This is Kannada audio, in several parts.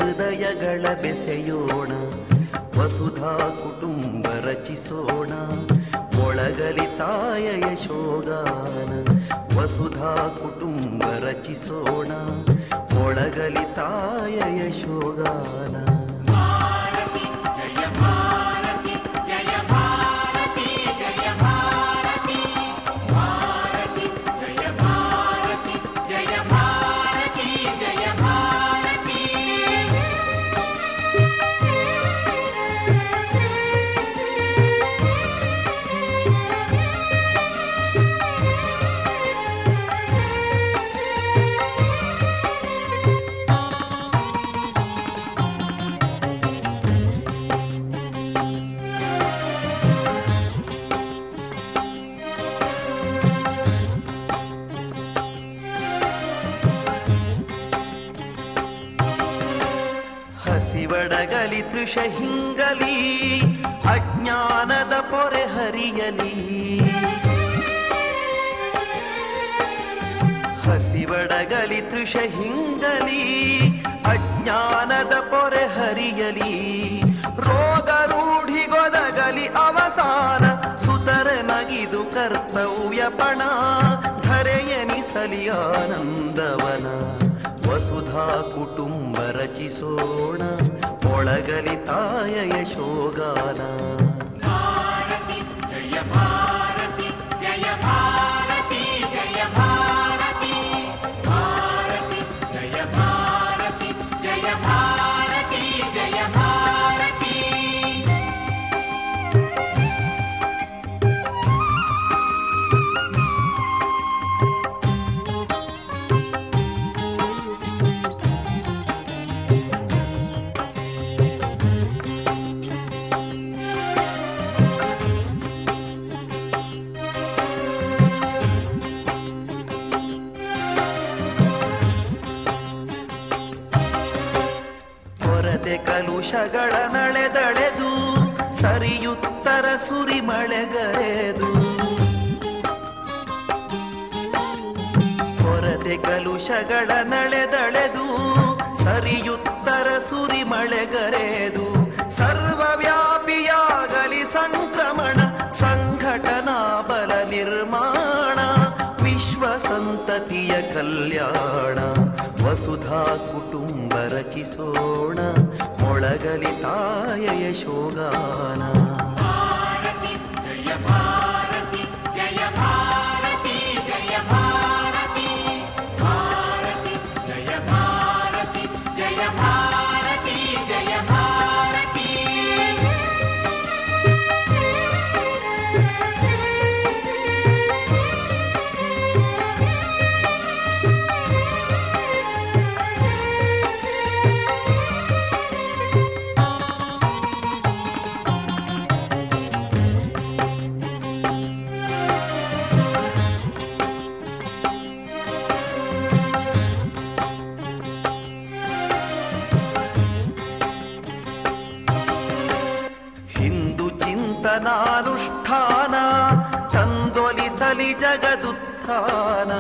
ಹೃದಯಗಳ ಬೆಸೆಯೋಣ, ವಸುಧಾ ಕುಟುಂಬ ರಚಿಸೋಣ, ಮೊಳಗಲಿ ತಾಯ ಯಶೋಗಾನ. ವಸುಧಾ ಕುಟುಂಬ ರಚಿಸೋಣ, ಮೊಳಗಲಿ ತಾಯ ಯಶೋಗಾನ. ಹಸಿವಡಗಲಿ ತೃಷ ಹಿಂಗಲಿ, ಅಜ್ಞಾನದ ಪೊರೆ ಹರಿಯಲಿ. ಹಸಿವಡಗಲಿ ತೃಷ ಹಿಂಗಲಿ, ಅಜ್ಞಾನದ ಪೊರೆ ಹರಿಯಲಿ. ರೋಗ ರೂಢಿಗೊದಗಲಿ ಅವಸಾನ, ಸುತರೆ ಮಗಿದು ಕರ್ತವ್ಯ ಪಣ. ಧರೆಯನಿಸಲಿ ಆನಂದವನ, ವಸುಧಾ ಕುಟುಂಬ ರಚಿಸೋಣ, ಮೊಳಗಲಿ ತಾಯ ಯಶೋಗಾನ. ಭಾರತಿ ಜಯ ಭಾರತಿ ಜಯ ಭಾರತಿ ಜಯ ಭಾರತಿ, ಭಾರತಿ ಜಯ ಭಾರತಿ ಜಯ ಭಾರತಿ ಜಯ ಭಾರತಿ. ಕಲುಷಗಳ ನಳೆದಳೆದು, ಸರಿಯುತ್ತರ ಸುರಿಮಳೆಗರೆದು. ಹೊರತೆ ಕಲುಷಗಳ ನಳೆದಳೆದು, ಸರಿಯುತ್ತರ ಸುರಿಮಳೆಗರೆದು. ಸರ್ವವ್ಯಾಪಿಯಾಗಲಿ ಸಂಕ್ರಮಣ, ಸಂಘಟನಾ ಬಲ ನಿರ್ಮಾಣ. ವಿಶ್ವ ಸಂತತಿಯ ಕಲ್ಯಾಣ, ವಸುಧಾ ಕುಟುಂಬ ರಚಿಸೋಣ, ಮೊಳಗಲಿ ತಾಯ ಯಶೋಗಾನ. ಭಾರತಿ ಜಯ ಭಾರತಿ ಜಯ ಭಾರತಿ ಜಯ ಭಾರತಿ, ಭಾರತಿ ಜಯ ಭಾರತಿ ಜಯ ಭಾರತಿ ಜಯ ಭಾರತಿ. ಚಿಂತನಾನುಷ್ಠಾನ, ತಂದೊಲಿಸಲಿ ಜಗದುತ್ಥಾನ.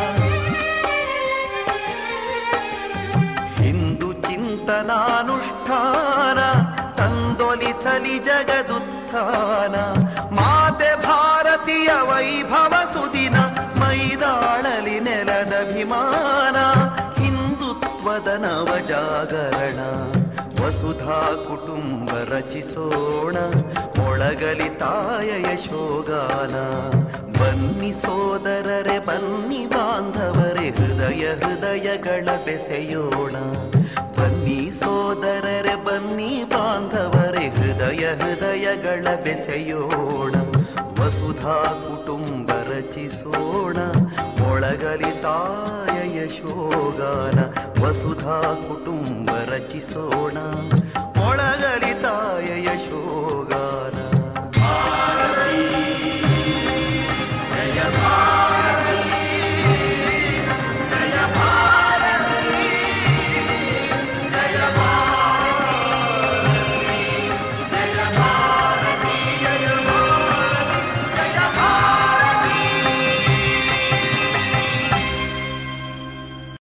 ಹಿಂದೂ ಚಿಂತನಾನುಷ್ಠಾನ, ತಂದೊಲಿಸಲಿ ಜಗದುತ್ಥಾನ. ಮಾತೆ ಭಾರತೀಯ ವೈಭವ ಸುದಿನ, ಮೈದಾಳಲಿ ನೆಲದಭಿಮಾನ. ಹಿಂದುತ್ವದ ನವ ಜಾಗರಣ, ವಸುಧಾ ಕುಟುಂಬ ರಚಿಸೋಣ, ಮೊಳಗಲಿ ತಾಯ ಯಶೋಗಾನ. ಬನ್ನಿ ಸೋದರರೆ ಬನ್ನಿ ಬಾಂಧವರೇ, ಹೃದಯ ಹೃದಯಗಳ ಬೆಸೆಯೋಣ. ಬನ್ನಿ ಸೋದರರೆ ಬನ್ನಿ ಬಾಂಧವರೇ, ಹೃದಯ ಹೃದಯಗಳ ಬೆಸೆಯೋಣ. ವಸುಧಾ ಕುಟುಂಬ ರಚಿಸೋಣ, ಮೊಳಗಲಿ ತಾಯ ಯಶೋಗಾನ. ವಸುಧಾ ಕುಟುಂಬ ರಚಿಸೋಣ, ಮೊಳಗಲಿ ತಾಯ ಯಶೋ